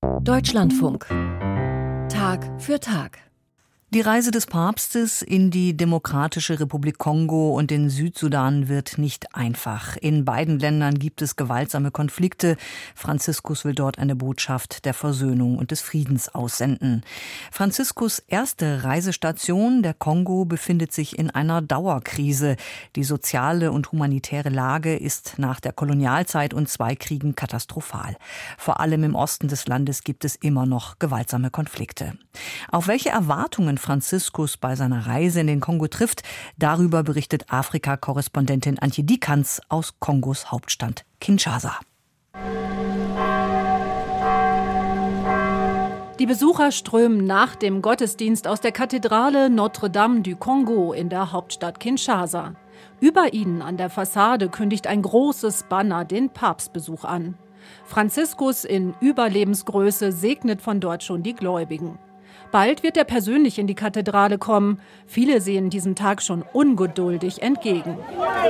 Deutschlandfunk. Tag für Tag. Die Reise des Papstes in die Demokratische Republik Kongo und den Südsudan wird nicht einfach. In beiden Ländern gibt es gewaltsame Konflikte. Franziskus will dort eine Botschaft der Versöhnung und des Friedens aussenden. Franziskus erste Reisestation, der Kongo, befindet sich in einer Dauerkrise. Die soziale und humanitäre Lage ist nach der Kolonialzeit und 2 Kriegen katastrophal. Vor allem im Osten des Landes gibt es immer noch gewaltsame Konflikte. Auf welche Erwartungen Franziskus bei seiner Reise in den Kongo trifft, darüber berichtet Afrika-Korrespondentin Antje Dikans aus Kongos Hauptstadt Kinshasa. Die Besucher strömen nach dem Gottesdienst aus der Kathedrale Notre-Dame du Congo in der Hauptstadt Kinshasa. Über ihnen an der Fassade kündigt ein großes Banner den Papstbesuch an. Franziskus in Überlebensgröße segnet von dort schon die Gläubigen. Bald wird er persönlich in die Kathedrale kommen. Viele sehen diesem Tag schon ungeduldig entgegen.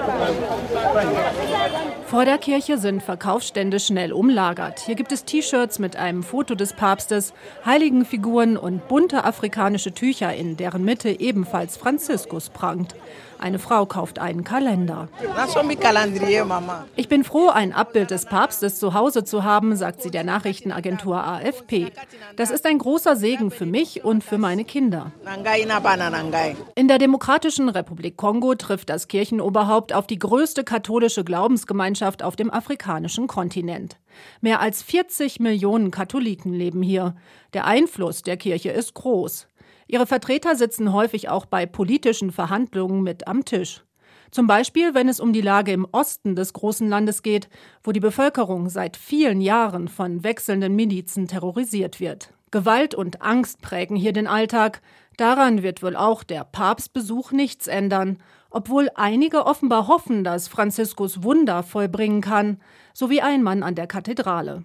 Vor der Kirche sind Verkaufsstände schnell umlagert. Hier gibt es T-Shirts mit einem Foto des Papstes, Heiligenfiguren und bunte afrikanische Tücher, in deren Mitte ebenfalls Franziskus prangt. Eine Frau kauft einen Kalender. Ich bin froh, ein Abbild des Papstes zu Hause zu haben, sagt sie der Nachrichtenagentur AFP. Das ist ein großer Segen für mich und für meine Kinder. In der Demokratischen Republik Kongo trifft das Kirchenoberhaupt auf die größte katholische Glaubensgemeinschaft auf dem afrikanischen Kontinent. Mehr als 40 Millionen Katholiken leben hier. Der Einfluss der Kirche ist groß. Ihre Vertreter sitzen häufig auch bei politischen Verhandlungen mit am Tisch. Zum Beispiel, wenn es um die Lage im Osten des großen Landes geht, wo die Bevölkerung seit vielen Jahren von wechselnden Milizen terrorisiert wird. Gewalt und Angst prägen hier den Alltag. Daran wird wohl auch der Papstbesuch nichts ändern, obwohl einige offenbar hoffen, dass Franziskus Wunder vollbringen kann, so wie ein Mann an der Kathedrale.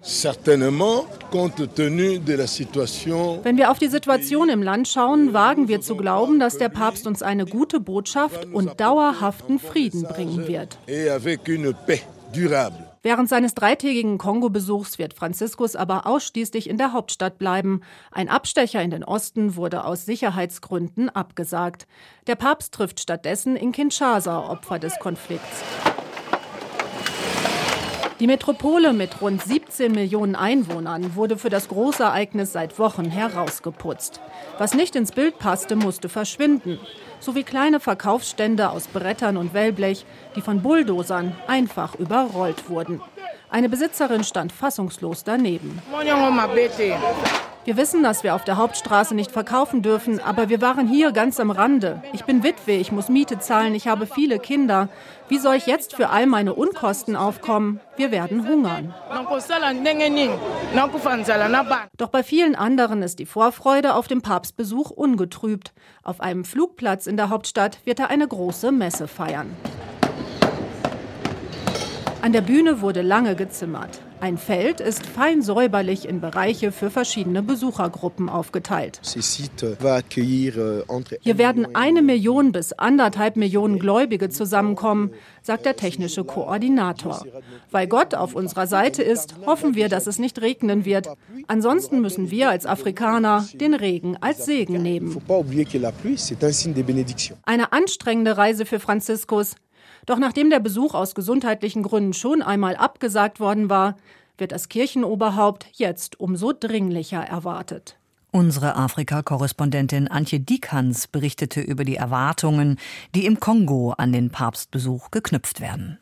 Wenn wir auf die Situation im Land schauen, wagen wir zu glauben, dass der Papst uns eine gute Botschaft und dauerhaften Frieden bringen wird. Während seines 3-tägigen Kongo-Besuchs wird Franziskus aber ausschließlich in der Hauptstadt bleiben. Ein Abstecher in den Osten wurde aus Sicherheitsgründen abgesagt. Der Papst trifft stattdessen in Kinshasa Opfer des Konflikts. Die Metropole mit rund 17 Millionen Einwohnern wurde für das Großereignis seit Wochen herausgeputzt. Was nicht ins Bild passte, musste verschwinden. Sowie kleine Verkaufsstände aus Brettern und Wellblech, die von Bulldozern einfach überrollt wurden. Eine Besitzerin stand fassungslos daneben. Wir wissen, dass wir auf der Hauptstraße nicht verkaufen dürfen, aber wir waren hier ganz am Rande. Ich bin Witwe, ich muss Miete zahlen, ich habe viele Kinder. Wie soll ich jetzt für all meine Unkosten aufkommen? Wir werden hungern. Doch bei vielen anderen ist die Vorfreude auf den Papstbesuch ungetrübt. Auf einem Flugplatz in der Hauptstadt wird er eine große Messe feiern. An der Bühne wurde lange gezimmert. Ein Feld ist fein säuberlich in Bereiche für verschiedene Besuchergruppen aufgeteilt. Hier werden 1 Million bis 1,5 Millionen Gläubige zusammenkommen, sagt der technische Koordinator. Weil Gott auf unserer Seite ist, hoffen wir, dass es nicht regnen wird. Ansonsten müssen wir als Afrikaner den Regen als Segen nehmen. Eine anstrengende Reise für Franziskus. Doch nachdem der Besuch aus gesundheitlichen Gründen schon einmal abgesagt worden war, wird das Kirchenoberhaupt jetzt umso dringlicher erwartet. Unsere Afrika-Korrespondentin Antje Dikans berichtete über die Erwartungen, die im Kongo an den Papstbesuch geknüpft werden.